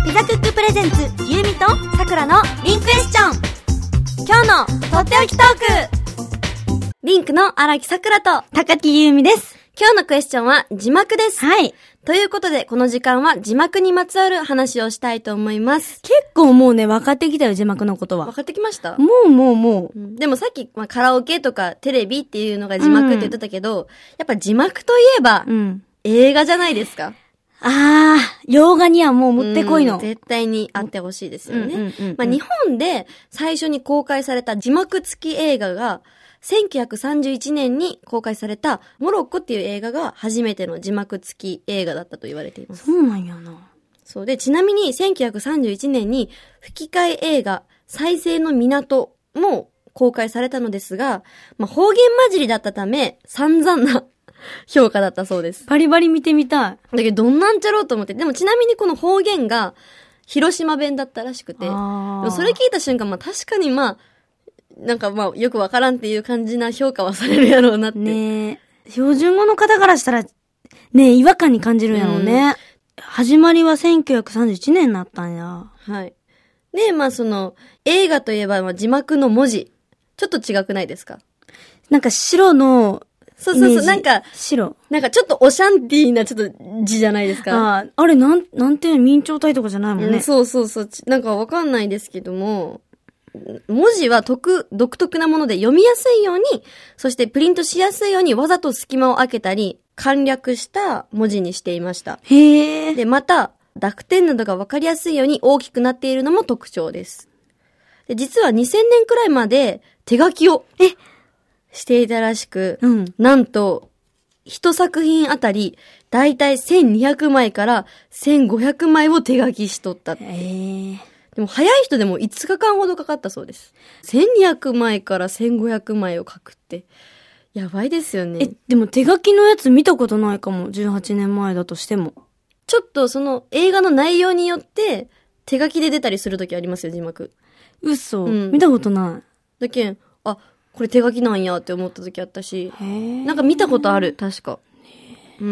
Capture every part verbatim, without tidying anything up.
ピザクックプレゼンツゆうみとさくらのリンクエスチョン。今日のとっておきトーク、リンクの荒木さくらと高木ゆうみです。 今日のクエスチョンは字幕です。 はい。 ということでこの時間は字幕にまつわる話をしたいと思います。 結構もうね分かってきたよ、字幕のことは。 分かってきました？ もうもうもう、 うん、でもさっき、まあ、カラオケとかテレビっていうのが字幕って言ってたけど、うん、やっぱ字幕といえば、うん、映画じゃないですか。 あー、洋画にはもうもってこいの、うん、 絶対にあってほしいですよね。うんうんうんうん、まあ、日本で最初に公開された字幕付き映画がせんきゅうひゃくさんじゅういちねんに公開されたモロッコっていう映画が初めての字幕付き映画だったと言われています。 そうなんやな。 そうで、ちなみにせんきゅうひゃくさんじゅういちねんに吹き替え映画再生の港も公開されたのですが、まあ、方言混じりだったため散々な評価だったそうです。 バリバリ見てみたい。 だけどどんなんちゃろうと思って。でもちなみにこの方言が広島弁だったらしくて、でもそれ聞いた瞬間、まあ確かにまあなんかまあよくわからんっていう感じな評価はされるやろうなって。ねえ。標準語の方からしたらねえ違和感に感じるやろうね。うん、始まりはせんきゅうひゃくさんじゅういちねんになったんや。 はい。でまあその映画といえば、まあ、字幕の文字ちょっと違くないですか？ なんか白のそうそうそう、なんか、 白。 なんかちょっとオシャンティーなちょっと字じゃないですか。 ああ、あれなん、なんていうの、明朝体とかじゃないもんね。うん、 そうそうそう。なんかわかんないですけども、文字は独、独特なもので読みやすいように、そしてプリントしやすいようにわざと隙間を空けたり、簡略した文字にしていました。 へー。 で、また、濁点などがわかりやすいように大きくなっているのも特徴です。で、実はにせんねんくらいまで手書きを、えしていたらしく、うん、なんと、一作品あたり、だいたいせんにひゃくまいからせんごひゃくまいを手書きしとったって。 へでも早い人でもいつかかんほどかかったそうです。せんにひゃくまいからせんごひゃくまいを書くって、やばいですよね。 え、でも手書きのやつ見たことないかも。じゅうはちねんまえだとしても。 ちょっとその映画の内容によって手書きで出たりするときありますよ、字幕。 嘘、うん、見たことない。 だけん、あ、これ手書きなんやって思った時あったし、なんか見たことある、確か。うん。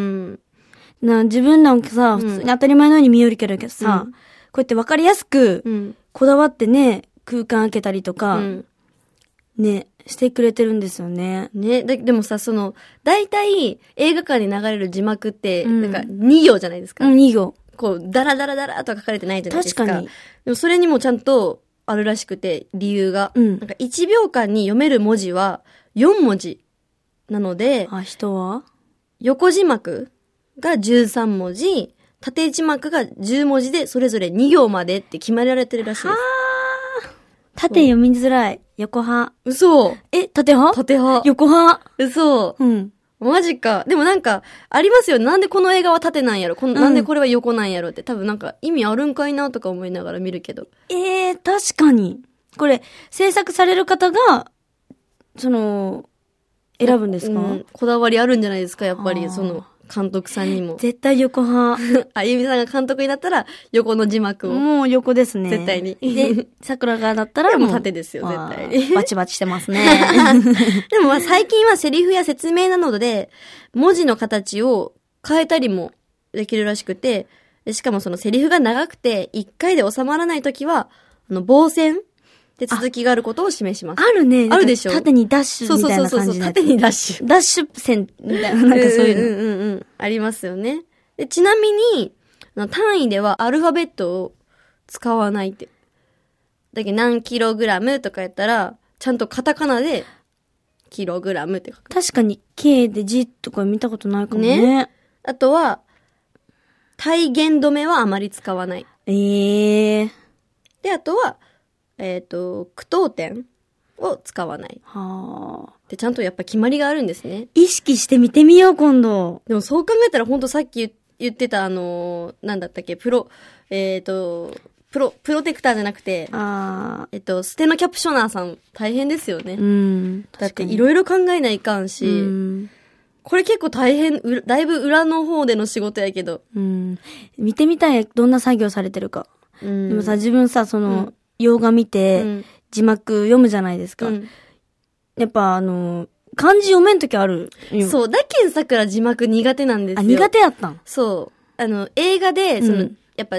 な、自分なんかさ、うん、普通に当たり前のように見よるけどさ、うん、こうやって分かりやすく、うん、こだわってね、空間開けたりとか、うん、ね、してくれてるんですよね。 ね、だでもさ、その、大体映画館に流れる字幕って、うん、なんかに行じゃないですか。 うん、に行。 こう、ダラダラダラと書かれてないじゃないですか。 確かに。 でもそれにもちゃんと、あるらしくて、理由が。うん。なんかいちびょうかんに読める文字はよんもじなので、 あ、人は横字幕がじゅうさんもじ、縦字幕がじゅうもじで、それぞれに行までって決められてるらしいです。はー。縦読みづらい。横派。 嘘。 え、縦派？ 縦派。 横派。 嘘。うん。マジか。でもなんか、ありますよ。なんでこの映画は縦なんやろ、この、うん、なんでこれは横なんやろって、多分なんか意味あるんかいなとか思いながら見るけど。 ええー、確かに。これ、制作される方が、その、選ぶんですか？うん、 こだわりあるんじゃないですか、やっぱり、その、監督さんにも。 絶対横派。 あゆみさんが監督になったら、横の字幕を。 もう横ですね。 絶対に。 で、桜がだったらもう縦ですよ、絶対に。 バチバチしてますね。 でもまあ最近はセリフや説明などで、文字の形を変えたりもできるらしくて、しかもそのセリフが長くて、一回で収まらないときは、あの、棒線で続きがあることを示します。 あるね。 あるでしょ。 縦にダッシュみたいな感じ。そうそうそうそう、 縦にダッシュ。 ダッシュ線みたいな、なんかそういうの。 うんうんうん。ありますよね。で、ちなみに、単位ではアルファベットを使わないって。だけど何キログラムとかやったら、ちゃんとカタカナで、キログラムって書く。 確かに、K で字とか見たことないかもね。ね。 あとは、体言止めはあまり使わない。 ええー。 で、あとは、えっと、句読点を使わない。 はあ。 で、ちゃんとやっぱ決まりがあるんですね。 意識して見てみよう、今度。 でもそう考えたら、ほんとさっき言ってた、あのー、なんだったっけ、プロ、えっと、プロ、プロテクターじゃなくて、 あえっと、ステノキャプショナーさん大変ですよね。 うん。 だっていろいろ考えないかんし、うん、これ結構大変、だいぶ裏の方での仕事やけど。 うん。見てみたい、どんな作業されてるか。うん、でもさ、自分さ、その、うん洋画見て、うん、字幕読むじゃないですか。うん、やっぱあの、漢字読めんときある。 そう、だけんさくら字幕苦手なんですよ。 あ、苦手やったん？ そう。あの、映画で、その、うん、やっぱ、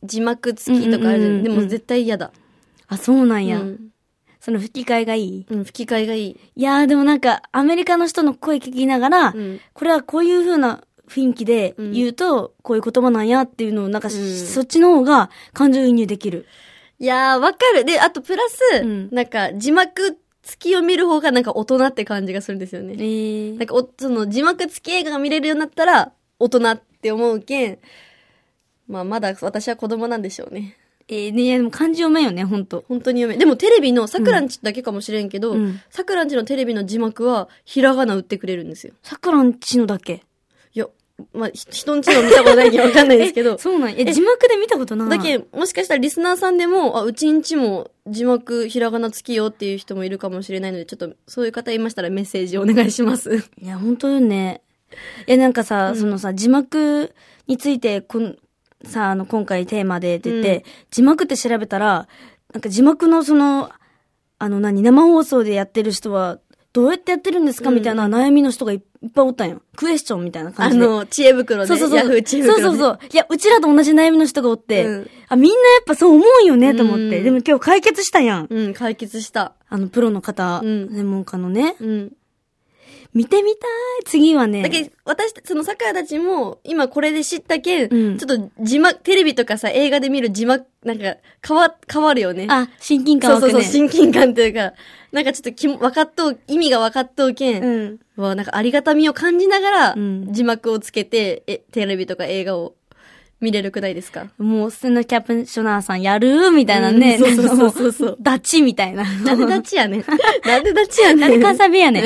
字幕付きとかある、うんうんうんうん、でも絶対嫌だ。 あ、そうなんや。うん、その吹き替えがいい？ うん、吹き替えがいい。 いやーでもなんか、アメリカの人の声聞きながら、うん、これはこういう風な雰囲気で言うと、うん、こういう言葉なんやっていうのを、なんか、うん、そっちの方が感情移入できる。 いやー、わかる。で、あとプラス、うん、なんか、字幕付きを見る方がなんか大人って感じがするんですよね。えー、なんかお、その字幕付き映画が見れるようになったら、大人って思うけん、まあまだ私は子供なんでしょうね。 えー、ね、でも漢字読めんよね、ほんと。 本当に読めん。でもテレビの、さくらんちだけかもしれんけど、さくらんちのテレビの字幕は、ひらがな打ってくれるんですよ。 さくらんちのだけ？ いや、まあ、人んちの見たことないけどわかんないですけど。 そうなんえ、字幕で見たことない。 だけ、もしかしたらリスナーさんでも、あ、うちんちも字幕ひらがな付きよっていう人もいるかもしれないので、ちょっとそういう方いましたらメッセージお願いします。 いや、本当よね。え、なんかさ、うん、そのさ、字幕について、こん、さ、あの、今回テーマで出て、うん、字幕って調べたら、なんか字幕のその、あの何、生放送でやってる人は、どうやってやってるんですか、うん、みたいな悩みの人がいっぱいおったんよ。クエスチョンみたいな感じで。 あの、知恵袋で。 そうそうそう。 ヤフー知恵袋で。 そうそうそう。いや、うちらと同じ悩みの人がおって、うん、あ、みんなやっぱそう思うよね、と思って、うん。でも今日解決したやん。 うん、解決した。 あの、プロの方、うん、専門家のね。うん。見てみたい。次はね。 だけど、私、その桜たちも、今これで知ったけん、うん、ちょっと字幕、テレビとかさ、映画で見る字幕、なんか、変わ、変わるよね。 あ、親近感湧くね。 そうそうそう、親近感というか、なんかちょっときも、分かっとう、意味が分かっとうけん、うん。わ、なんかありがたみを感じながら、うん、字幕をつけて、え、テレビとか映画を見れるくないですか？ もう、ステノキャプショナーさんやるみたいなね。 うん、そうそうそうそう。 ダチみたいな。 なんでダチやねん。なんでダチやねん。 なんで関西弁やねん。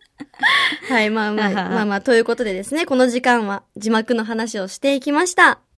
はい、まあまあ、まあまあ、ということでですね、この時間は字幕の話をしていきました。